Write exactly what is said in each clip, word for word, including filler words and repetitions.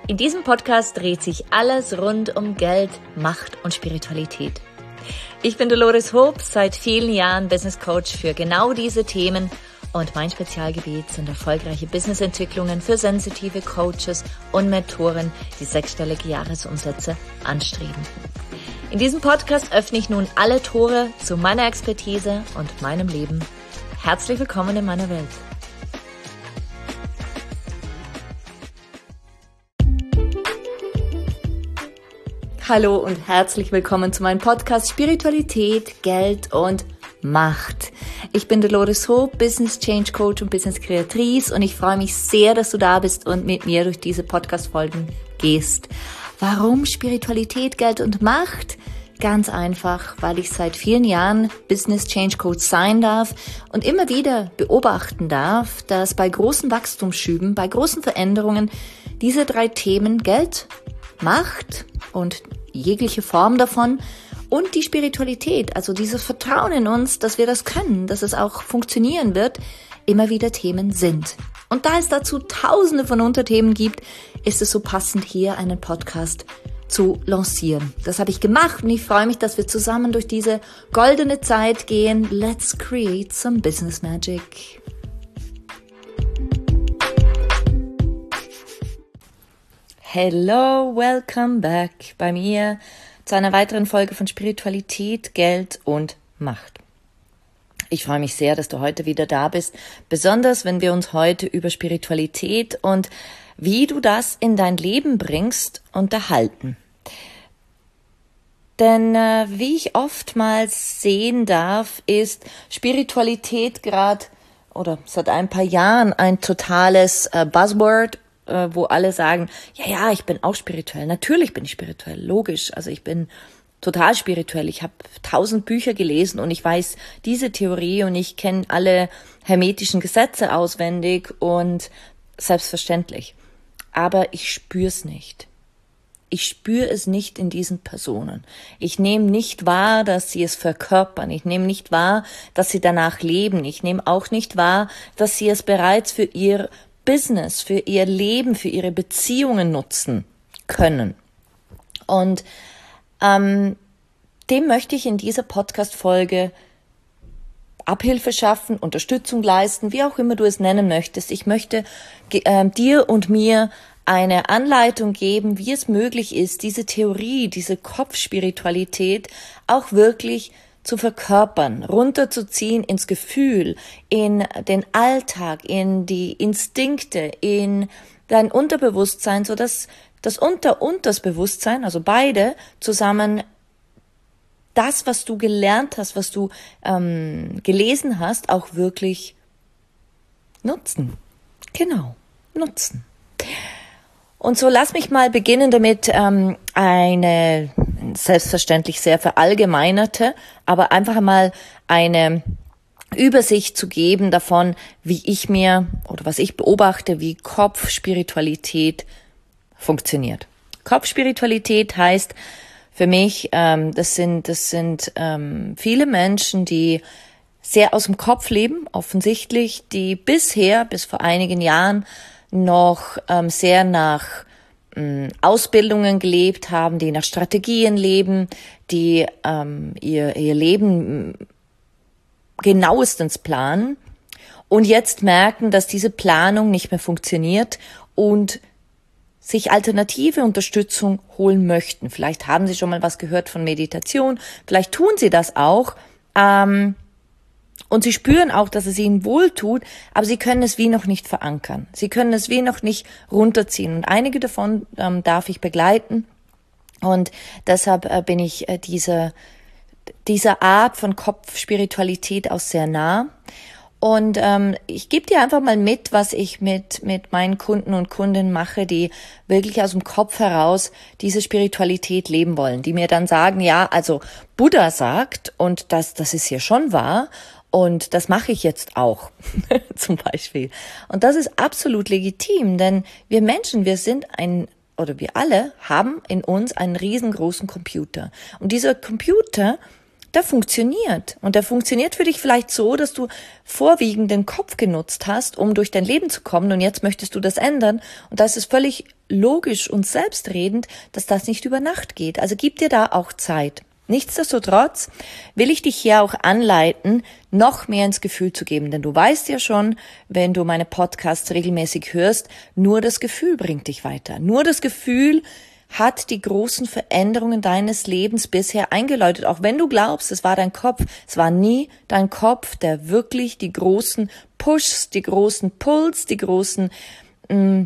In diesem Podcast dreht sich alles rund um Geld, Macht und Spiritualität. Ich bin Dolores Hoop, seit vielen Jahren Business Coach für genau diese Themen und mein Spezialgebiet sind erfolgreiche Businessentwicklungen für sensitive Coaches und Mentoren, die sechsstellige Jahresumsätze anstreben. In diesem Podcast öffne ich nun alle Tore zu meiner Expertise und meinem Leben. Herzlich willkommen in meiner Welt. Hallo und herzlich willkommen zu meinem Podcast Spiritualität, Geld und Macht. Ich bin Dolores Hoop, Business Change Coach und Business Kreatrice und ich freue mich sehr, dass du da bist und mit mir durch diese Podcast-Folgen gehst. Warum Spiritualität, Geld und Macht? Ganz einfach, weil ich seit vielen Jahren Business Change Coach sein darf und immer wieder beobachten darf, dass bei großen Wachstumsschüben, bei großen Veränderungen diese drei Themen Geld, Macht und jegliche Form davon und die Spiritualität, also dieses Vertrauen in uns, dass wir das können, dass es auch funktionieren wird, immer wieder Themen sind. Und da es dazu tausende von Unterthemen gibt, ist es so passend, hier einen Podcast zu lancieren. Das habe ich gemacht und ich freue mich, dass wir zusammen durch diese goldene Zeit gehen. Let's create some business magic. Hello, welcome back bei mir zu einer weiteren Folge von Spiritualität, Geld und Macht. Ich freue mich sehr, dass du heute wieder da bist, besonders wenn wir uns heute über Spiritualität und wie du das in dein Leben bringst unterhalten. Denn äh, wie ich oftmals sehen darf, ist Spiritualität gerade oder seit ein paar Jahren ein totales äh, Buzzword, wo alle sagen, ja, ja, ich bin auch spirituell. Natürlich bin ich spirituell, logisch. Also ich bin total spirituell. Ich habe tausend Bücher gelesen und ich weiß diese Theorie und ich kenne alle hermetischen Gesetze auswendig und selbstverständlich. Aber ich spüre es nicht. Ich spüre es nicht in diesen Personen. Ich nehme nicht wahr, dass sie es verkörpern. Ich nehme nicht wahr, dass sie danach leben. Ich nehme auch nicht wahr, dass sie es bereits für ihr Business, für ihr Leben, für ihre Beziehungen nutzen können. Und ähm, dem möchte ich in dieser Podcast-Folge Abhilfe schaffen, Unterstützung leisten, wie auch immer du es nennen möchtest. Ich möchte äh, dir und mir eine Anleitung geben, wie es möglich ist, diese Theorie, diese Kopfspiritualität auch wirklich zu verkörpern, runterzuziehen ins Gefühl, in den Alltag, in die Instinkte, in dein Unterbewusstsein, so dass das Unter- und das Bewusstsein, also beide zusammen das, was du gelernt hast, was du ähm, gelesen hast, auch wirklich nutzen. Genau, nutzen. Und so lass mich mal beginnen damit, ähm, eine selbstverständlich sehr verallgemeinerte, aber einfach mal eine Übersicht zu geben davon, wie ich mir oder was ich beobachte, wie Kopfspiritualität funktioniert. Kopfspiritualität heißt für mich, ähm, das sind das sind ähm, viele Menschen, die sehr aus dem Kopf leben, offensichtlich, die bisher, bis vor einigen Jahren, noch ähm, sehr nach ähm, Ausbildungen gelebt haben, die nach Strategien leben, die ähm, ihr, ihr Leben genauestens planen und jetzt merken, dass diese Planung nicht mehr funktioniert und sich alternative Unterstützung holen möchten. Vielleicht haben sie schon mal was gehört von Meditation, vielleicht tun sie das auch, ähm, und sie spüren auch, dass es ihnen wohltut, aber sie können es wie noch nicht verankern. Sie können es wie noch nicht runterziehen. Und einige davon ähm, darf ich begleiten. Und deshalb äh, bin ich äh, dieser, dieser Art von Kopfspiritualität auch sehr nah. Und ähm, ich gebe dir einfach mal mit, was ich mit mit meinen Kunden und Kundinnen mache, die wirklich aus dem Kopf heraus diese Spiritualität leben wollen, die mir dann sagen, ja, also Buddha sagt, und das das ist hier schon wahr, und das mache ich jetzt auch, zum Beispiel. Und das ist absolut legitim, denn wir Menschen, wir sind ein, oder wir alle haben in uns einen riesengroßen Computer. Und dieser Computer der funktioniert. Und der funktioniert für dich vielleicht so, dass du vorwiegend den Kopf genutzt hast, um durch dein Leben zu kommen und jetzt möchtest du das ändern. Und da ist es völlig logisch und selbstredend, dass das nicht über Nacht geht. Also gib dir da auch Zeit. Nichtsdestotrotz will ich dich hier auch anleiten, noch mehr ins Gefühl zu geben. Denn du weißt ja schon, wenn du meine Podcasts regelmäßig hörst, nur das Gefühl bringt dich weiter. Nur das Gefühl hat die großen Veränderungen deines Lebens bisher eingeläutet. Auch wenn du glaubst, es war dein Kopf, es war nie dein Kopf, der wirklich die großen Pushs, die großen Pulls, die großen mh,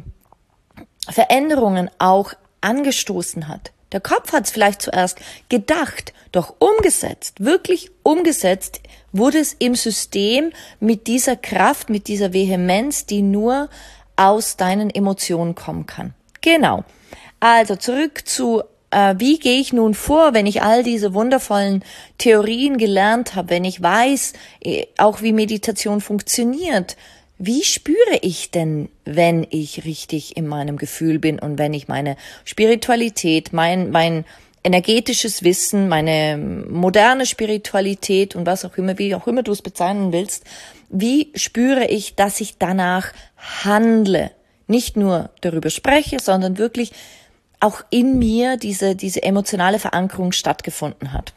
Veränderungen auch angestoßen hat. Der Kopf hat es vielleicht zuerst gedacht, doch umgesetzt, wirklich umgesetzt, wurde es im System mit dieser Kraft, mit dieser Vehemenz, die nur aus deinen Emotionen kommen kann. Genau. Also zurück zu, äh, wie gehe ich nun vor, wenn ich all diese wundervollen Theorien gelernt habe, wenn ich weiß, äh, auch wie Meditation funktioniert. Wie spüre ich denn, wenn ich richtig in meinem Gefühl bin und wenn ich meine Spiritualität, mein, mein energetisches Wissen, meine moderne Spiritualität und was auch immer, wie auch immer du es bezeichnen willst, wie spüre ich, dass ich danach handle? Nicht nur darüber spreche, sondern wirklich auch in mir diese, diese emotionale Verankerung stattgefunden hat.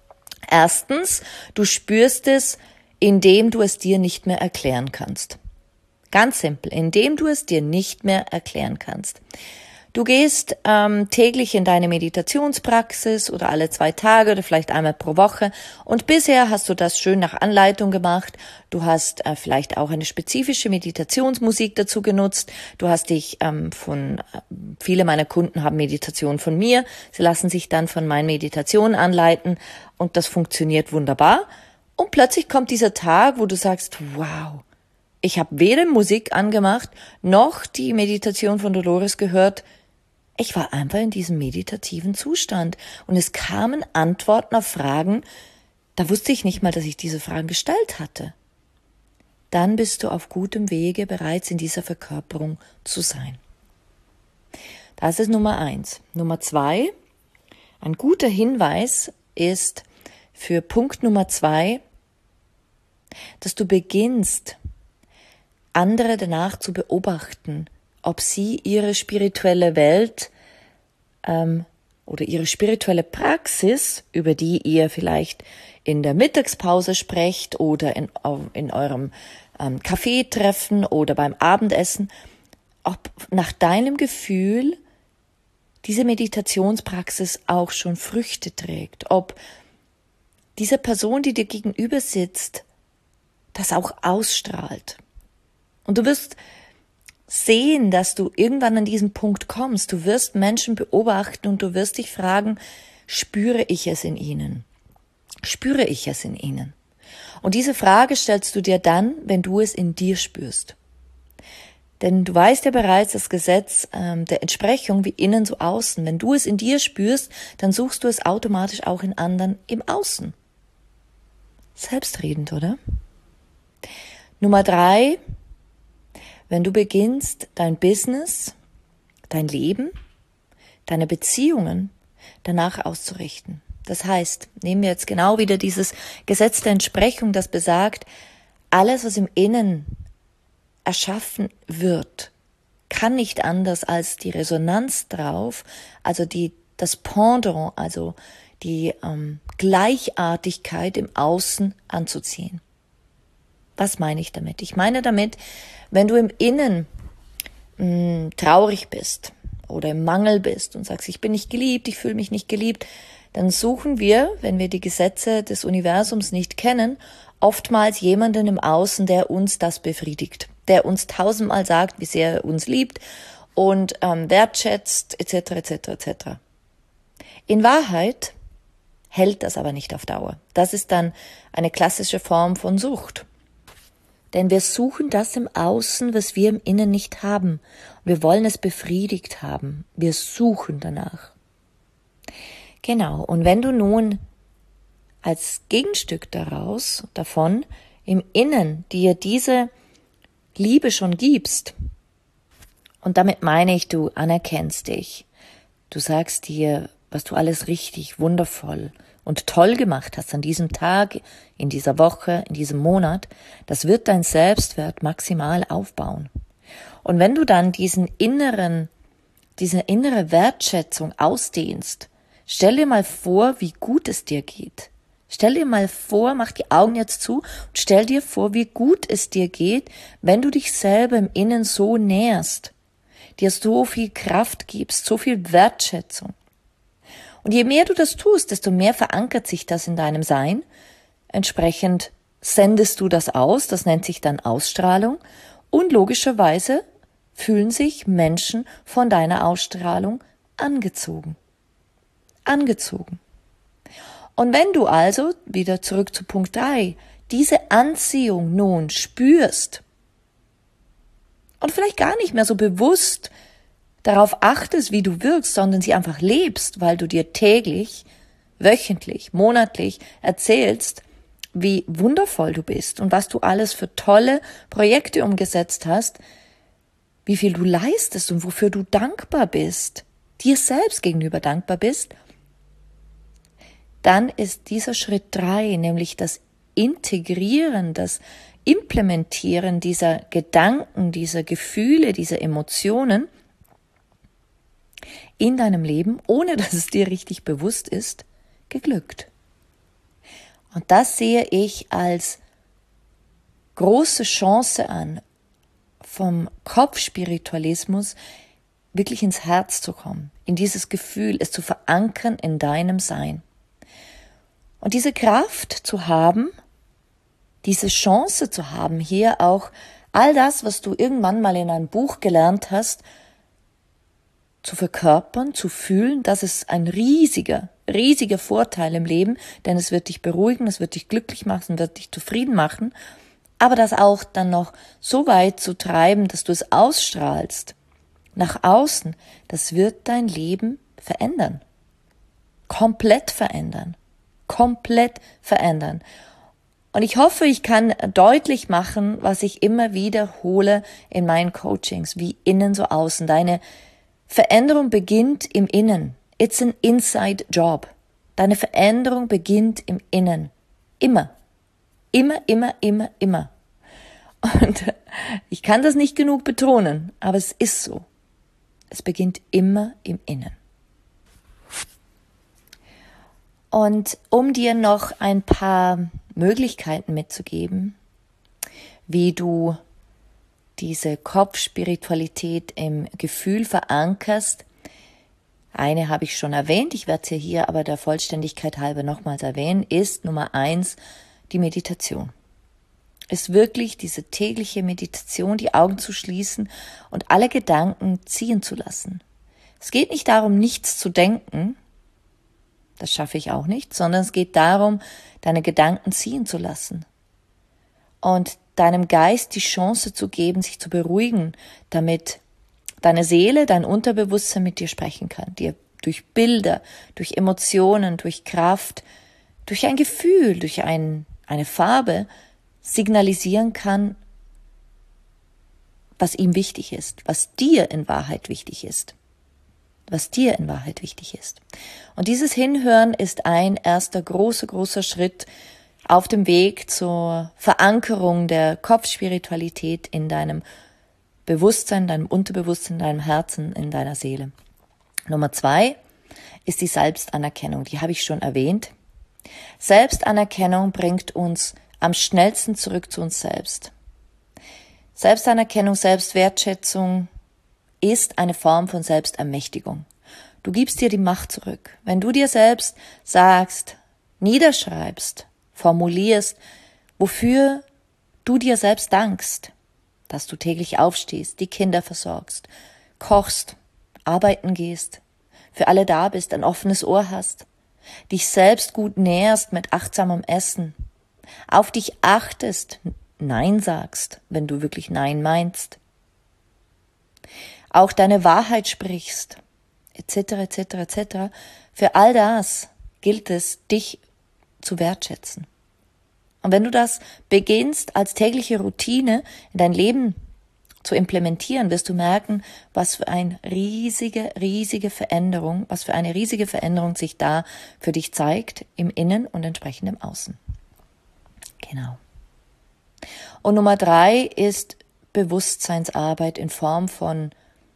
Erstens, du spürst es, indem du es dir nicht mehr erklären kannst. Ganz simpel, indem du es dir nicht mehr erklären kannst. Du gehst ähm, täglich in deine Meditationspraxis oder alle zwei Tage oder vielleicht einmal pro Woche und bisher hast du das schön nach Anleitung gemacht. Du hast äh, vielleicht auch eine spezifische Meditationsmusik dazu genutzt. Du hast dich ähm, von, äh, viele meiner Kunden haben Meditation von mir. Sie lassen sich dann von meinen Meditationen anleiten und das funktioniert wunderbar. Und plötzlich kommt dieser Tag, wo du sagst, wow, ich habe weder Musik angemacht, noch die Meditation von Dolores gehört. Ich war einfach in diesem meditativen Zustand. Und es kamen Antworten auf Fragen, da wusste ich nicht mal, dass ich diese Fragen gestellt hatte. Dann bist du auf gutem Wege, bereits in dieser Verkörperung zu sein. Das ist Nummer eins. Nummer zwei, ein guter Hinweis ist für Punkt Nummer zwei, dass du beginnst, andere danach zu beobachten, ob sie ihre spirituelle Welt ähm, oder ihre spirituelle Praxis, über die ihr vielleicht in der Mittagspause sprecht oder in, in eurem ähm, Kaffeetreffen oder beim Abendessen, ob nach deinem Gefühl diese Meditationspraxis auch schon Früchte trägt, ob diese Person, die dir gegenüber sitzt, das auch ausstrahlt. Und du wirst sehen, dass du irgendwann an diesen Punkt kommst. Du wirst Menschen beobachten und du wirst dich fragen, spüre ich es in ihnen? Spüre ich es in ihnen? Und diese Frage stellst du dir dann, wenn du es in dir spürst. Denn du weißt ja bereits das Gesetz ähm, der Entsprechung wie innen so außen. Wenn du es in dir spürst, dann suchst du es automatisch auch in anderen im Außen. Selbstredend, oder? Nummer drei, wenn du beginnst, dein Business, dein Leben, deine Beziehungen danach auszurichten. Das heißt, nehmen wir jetzt genau wieder dieses Gesetz der Entsprechung, das besagt, alles, was im Innen erschaffen wird, kann nicht anders als die Resonanz drauf, also die, das Pendant, also die ähm, Gleichartigkeit im Außen anzuziehen. Was meine ich damit? Ich meine damit, wenn du im Innen mh, traurig bist oder im Mangel bist und sagst, ich bin nicht geliebt, ich fühle mich nicht geliebt, dann suchen wir, wenn wir die Gesetze des Universums nicht kennen, oftmals jemanden im Außen, der uns das befriedigt, der uns tausendmal sagt, wie sehr er uns liebt und ähm, wertschätzt, et cetera et cetera et cetera. In Wahrheit hält das aber nicht auf Dauer. Das ist dann eine klassische Form von Sucht. Denn wir suchen das im Außen, was wir im Innen nicht haben. Wir wollen es befriedigt haben. Wir suchen danach. Genau. Und wenn du nun als Gegenstück daraus, davon, im Innen dir diese Liebe schon gibst, und damit meine ich, du anerkennst dich, du sagst dir, was du alles richtig, wundervoll und toll gemacht hast an diesem Tag, in dieser Woche, in diesem Monat, das wird dein Selbstwert maximal aufbauen. Und wenn du dann diesen inneren, diese innere Wertschätzung ausdehnst, stell dir mal vor, wie gut es dir geht. Stell dir mal vor, mach die Augen jetzt zu und stell dir vor, wie gut es dir geht, wenn du dich selber im Innen so nährst, dir so viel Kraft gibst, so viel Wertschätzung. Und je mehr du das tust, desto mehr verankert sich das in deinem Sein. Entsprechend sendest du das aus, das nennt sich dann Ausstrahlung. Und logischerweise fühlen sich Menschen von deiner Ausstrahlung angezogen. Angezogen. Und wenn du also, wieder zurück zu Punkt drei, diese Anziehung nun spürst und vielleicht gar nicht mehr so bewusst darauf achtest, wie du wirkst, sondern sie einfach lebst, weil du dir täglich, wöchentlich, monatlich erzählst, wie wundervoll du bist und was du alles für tolle Projekte umgesetzt hast, wie viel du leistest und wofür du dankbar bist, dir selbst gegenüber dankbar bist, dann ist dieser Schritt drei, nämlich das Integrieren, das Implementieren dieser Gedanken, dieser Gefühle, dieser Emotionen in deinem Leben, ohne dass es dir richtig bewusst ist, geglückt. Und das sehe ich als große Chance an, vom Kopfspiritualismus wirklich ins Herz zu kommen, in dieses Gefühl, es zu verankern in deinem Sein. Und diese Kraft zu haben, diese Chance zu haben, hier auch all das, was du irgendwann mal in einem Buch gelernt hast, zu verkörpern, zu fühlen, das ist ein riesiger, riesiger Vorteil im Leben, denn es wird dich beruhigen, es wird dich glücklich machen, wird dich zufrieden machen, aber das auch dann noch so weit zu treiben, dass du es ausstrahlst, nach außen, das wird dein Leben verändern, komplett verändern, komplett verändern. Und ich hoffe, ich kann deutlich machen, was ich immer wiederhole in meinen Coachings, wie innen so außen. Deine Veränderung beginnt im Innen. It's an inside job. Deine Veränderung beginnt im Innen. Immer. Immer, immer, immer, immer. Und ich kann das nicht genug betonen, aber es ist so. Es beginnt immer im Innen. Und um dir noch ein paar Möglichkeiten mitzugeben, wie du diese Kopfspiritualität im Gefühl verankerst. Eine habe ich schon erwähnt, ich werde sie hier aber der Vollständigkeit halber nochmals erwähnen, ist Nummer eins die Meditation. Ist wirklich diese tägliche Meditation, die Augen zu schließen und alle Gedanken ziehen zu lassen. Es geht nicht darum, nichts zu denken, das schaffe ich auch nicht, sondern es geht darum, deine Gedanken ziehen zu lassen und deinem Geist die Chance zu geben, sich zu beruhigen, damit deine Seele, dein Unterbewusstsein mit dir sprechen kann, dir durch Bilder, durch Emotionen, durch Kraft, durch ein Gefühl, durch ein, eine Farbe signalisieren kann, was ihm wichtig ist, was dir in Wahrheit wichtig ist. was dir in Wahrheit wichtig ist. Und dieses Hinhören ist ein erster großer, großer Schritt auf dem Weg zur Verankerung der Kopfspiritualität in deinem Bewusstsein, deinem Unterbewusstsein, deinem Herzen, in deiner Seele. Nummer zwei ist die Selbstanerkennung, die habe ich schon erwähnt. Selbstanerkennung bringt uns am schnellsten zurück zu uns selbst. Selbstanerkennung, Selbstwertschätzung ist eine Form von Selbstermächtigung. Du gibst dir die Macht zurück. Wenn du dir selbst sagst, niederschreibst, formulierst, wofür du dir selbst dankst, dass du täglich aufstehst, die Kinder versorgst, kochst, arbeiten gehst, für alle da bist, ein offenes Ohr hast, dich selbst gut nährst mit achtsamem Essen, auf dich achtest, Nein sagst, wenn du wirklich Nein meinst, auch deine Wahrheit sprichst, et cetera, et cetera, et cetera. Für all das gilt es, dich zu wertschätzen. Und wenn du das beginnst, als tägliche Routine in dein Leben zu implementieren, wirst du merken, was für eine riesige, riesige Veränderung, was für eine riesige Veränderung sich da für dich zeigt, im Innen und entsprechend im Außen. Genau. Und Nummer drei ist Bewusstseinsarbeit in Form von: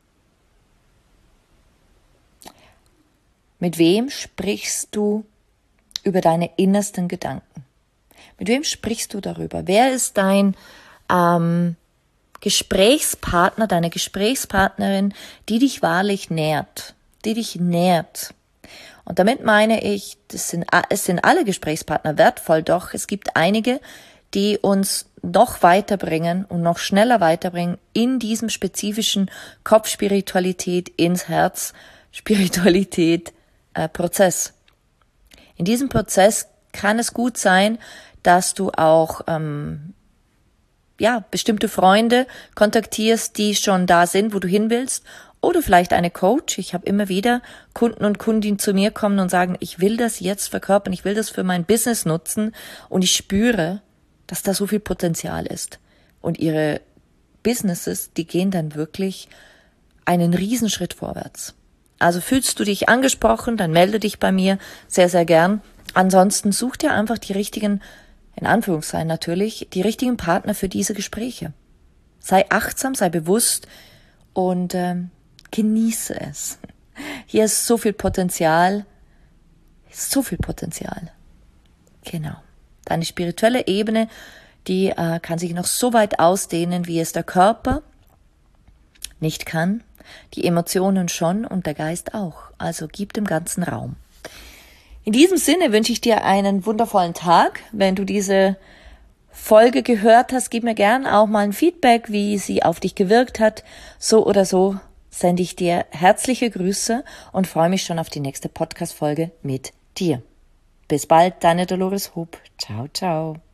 Mit wem sprichst du über deine innersten Gedanken? Mit wem sprichst du darüber? Wer ist dein ähm, Gesprächspartner, deine Gesprächspartnerin, die dich wahrlich nährt, die dich nährt? Und damit meine ich, das sind, es sind alle Gesprächspartner wertvoll, doch es gibt einige, die uns noch weiterbringen und noch schneller weiterbringen in diesem spezifischen Kopfspiritualität ins Herz, Spiritualität, äh, Prozess. In diesem Prozess kann es gut sein, dass du auch ähm, ja bestimmte Freunde kontaktierst, die schon da sind, wo du hin willst, oder vielleicht eine Coach. Ich habe immer wieder Kunden und Kundinnen zu mir kommen und sagen, ich will das jetzt verkörpern, ich will das für mein Business nutzen und ich spüre, dass da so viel Potenzial ist. Und ihre Businesses, die gehen dann wirklich einen Riesenschritt vorwärts. Also fühlst du dich angesprochen, dann melde dich bei mir sehr, sehr gern. Ansonsten such dir einfach die richtigen, in Anführungszeichen natürlich, die richtigen Partner für diese Gespräche. Sei achtsam, sei bewusst und ähm, genieße es. Hier ist so viel Potenzial, so viel Potenzial. Genau. Deine spirituelle Ebene, die äh, kann sich noch so weit ausdehnen, wie es der Körper nicht kann, die Emotionen schon und der Geist auch. Also gib dem Ganzen Raum. In diesem Sinne wünsche ich dir einen wundervollen Tag. Wenn du diese Folge gehört hast, gib mir gern auch mal ein Feedback, wie sie auf dich gewirkt hat. So oder so sende ich dir herzliche Grüße und freue mich schon auf die nächste Podcast-Folge mit dir. Bis bald, deine Dolores Hub. Ciao, ciao.